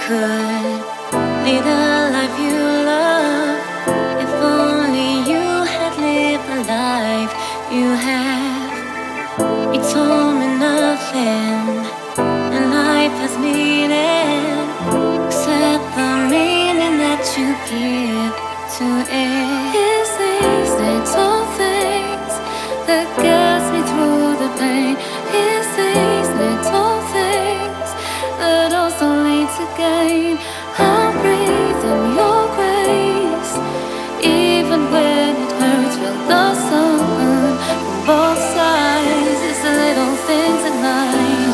could lead the life you love, if only you had lived the life you have. It told me nothing, and life has meaning, except the meaning that you give to it. It's these little things that gets me through the pain. It's these little things that also lead to gain. I'll breathe in your grace, even when it hurts. Feel the sun from both sides. It's the little things at night.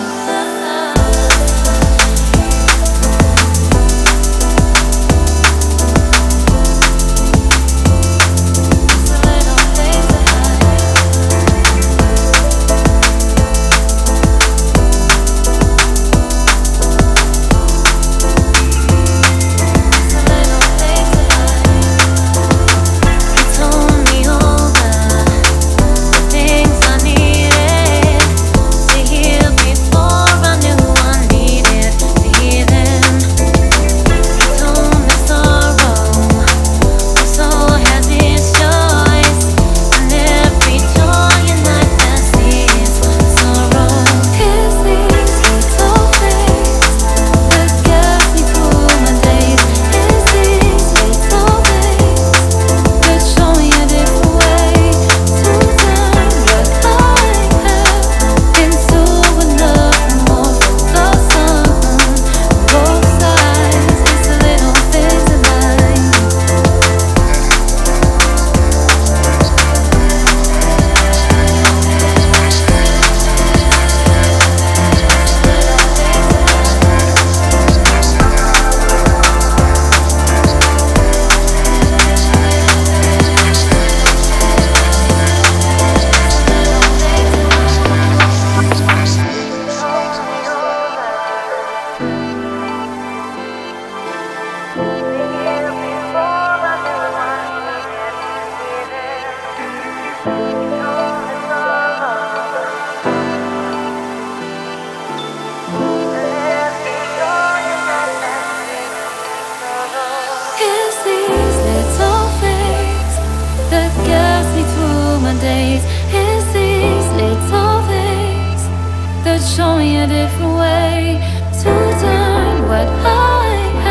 It's these little things that gets me through my days. It's these little things that show me a different way to turn what I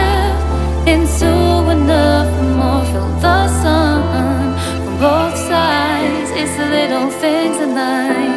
have into enough more. Feel the sun from both sides. It's the little things at night.